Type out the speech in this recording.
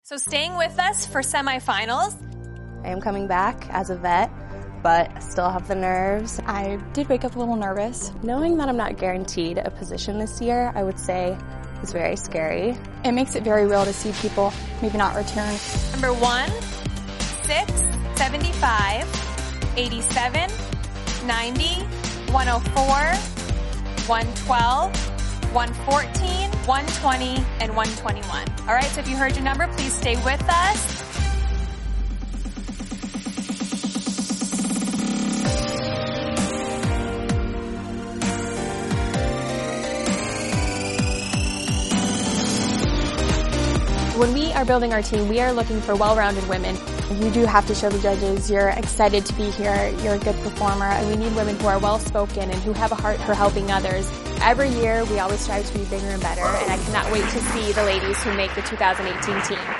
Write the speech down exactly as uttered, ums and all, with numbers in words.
So staying with us for semifinals. I am coming back as a vet, but still have the nerves. I did wake up a little nervous. Knowing that I'm not guaranteed a position this year, I would say is very scary. It makes it very real to see people maybe not return. Number one, six, seventy-five, eighty-seven, ninety, one oh four, one twelve, one fourteen, one twenty, and one twenty-one. All right, so if you heard your number, please stay with us. When we are building our team, we are looking for well-rounded women. You do have to show the judges you're excited to be here, you're a good performer, And we need women who are well-spoken and who have a heart for helping others. Every year, we always strive to be bigger and better, and I cannot wait to see the ladies who make the two thousand eighteen team.